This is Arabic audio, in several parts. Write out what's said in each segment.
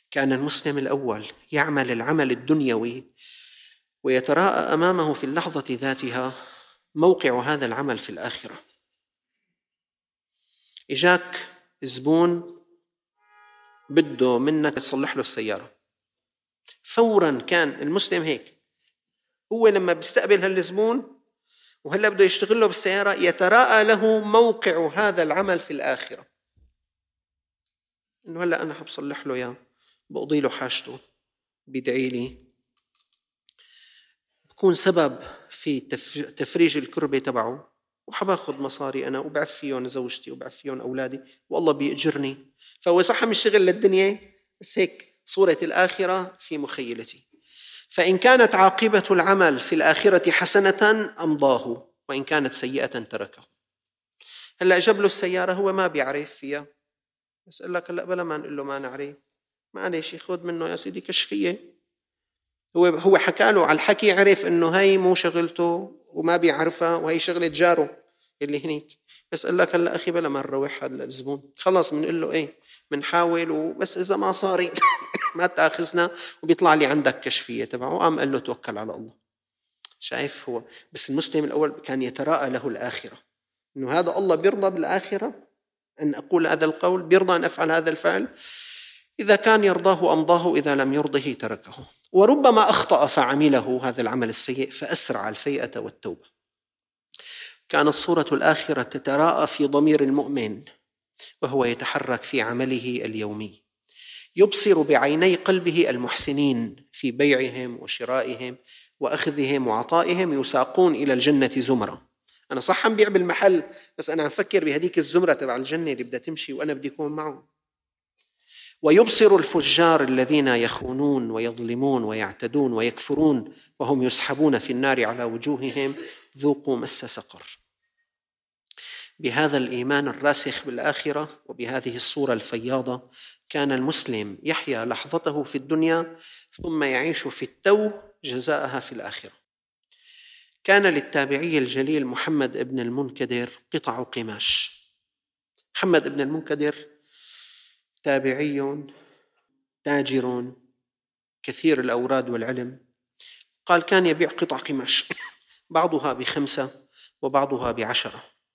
كان المسلم الأول يعمل العمل الدنيوي ويتراءى أمامه في اللحظة ذاتها موقع هذا العمل في الآخرة. إجاك زبون بده منك تصلح له السيارة، فوراً كان المسلم هيك، هو لما بيستقبل هالزبون وهلا بده يشتغل له بالسيارة يتراءى له موقع هذا العمل في الآخرة، إنه هلا أنا حبصلح له إياه، بقضي له حاجته، بيدعي لي، بكون سبب في تفريج الكربة تبعه، وحباخد مصاري أنا وبعف فيهم زوجتي وبعف فيهم أولادي والله بيأجرني. فهو صح مش شغل للدنيا، بس هيك صورة الآخرة في مخيلتي. فإن كانت عاقبة العمل في الآخرة حسنة أمضاه، وإن كانت سيئة تركه. هلأ جاب له السيارة هو ما بيعرف فيها، بس قال لك هلأ بلا ما نقول له ما نعرف، معلش خذ منه يا سيدي كشفية. هو حكى له على الحكي، عرف إنه هاي مو شغلته وما بيعرفها وهي شغلة جاره اللي هنيك، بس قال لك هلأ أخي بلا ما نروح هذا الزبون، خلاص بنقول له إيه بنحاول، وبس إذا ما صارت ما تأخذنا وبيطلع لي عندك كشفية تبعه. وقام قال له توكل على الله. شايف هو بس المسلم الأول كان يتراءى له الآخرة، إنه هذا الله بيرضى بالآخرة أن أقول هذا القول، بيرضى أن أفعل هذا الفعل، إذا كان يرضاه أمضاه، إذا لم يرضه تركه. وربما أخطأ فعمله هذا العمل السيء فأسرع الفيئة والتوبة. كانت صورة الآخرة تتراءى في ضمير المؤمن وهو يتحرك في عمله اليومي، يبصر بعيني قلبه المحسنين في بيعهم وشرائهم وأخذهم وعطائهم، يساقون إلى الجنة زمرة. أنا صح عم بيع بالمحل، بس أنا عم فكر بهديك الزمرة تبع الجنة اللي بدها تمشي وأنا بدي أكون معه. ويبصر الفجار الذين يخونون ويظلمون ويعتدون ويكفرون وهم يسحبون في النار على وجوههم ذوقوا مس سقر. بهذا الإيمان الراسخ بالآخرة وبهذه الصورة الفياضة كان المسلم يحيا لحظته في الدنيا ثم يعيش في التو جزاءها في الآخرة. كان للتابعي الجليل محمد بن المنكدر قطع قماش. محمد بن المنكدر تابعي تاجر كثير الأوراد والعلم. قال كان يبيع قطع قماش بعضها ب5 وبعضها ب10،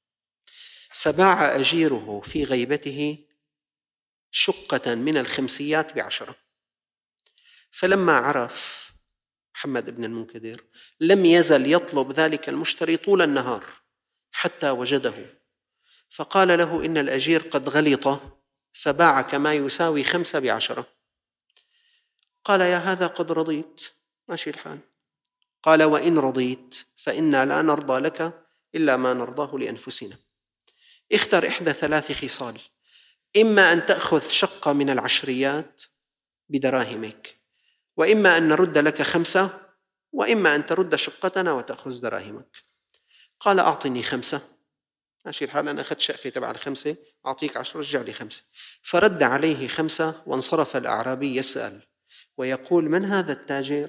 فباع أجيره في غيبته شقة من الخمسيات ب10. فلما عرف محمد بن المنكدر لم يزل يطلب ذلك المشتري طول النهار حتى وجده، فقال له إن الأجير قد غلط فباعك ما يساوي 5 ب10. قال يا هذا قد رضيت، ماشي الحال. قال وإن رضيت فإنا لا نرضى لك إلا ما نرضاه لأنفسنا. اختر إحدى 3 خصال، إما أن تأخذ شقة من العشريات بدراهمك، وإما أن نرد لك 5، وإما أن ترد شقتنا وتأخذ دراهمك. قال أعطني 5، ماشي الحال، أنا أخذت شقفة تبع 5، أعطيك 10، رجع لي 5. فرد عليه 5 وانصرف الأعرابي يسأل ويقول من هذا التاجر؟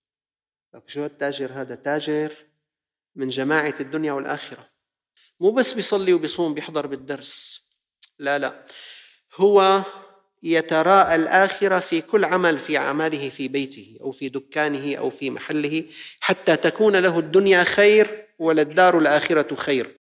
شو التاجر هذا؟ تاجر من جماعة الدنيا والآخرة، مو بس بيصلي وبيصوم بيحضر بالدرس، لا، هو يتراءى الآخرة في كل عمل في أعماله في بيته أو في دكانه أو في محله، حتى تكون له الدنيا خير وللدار الآخرة خير.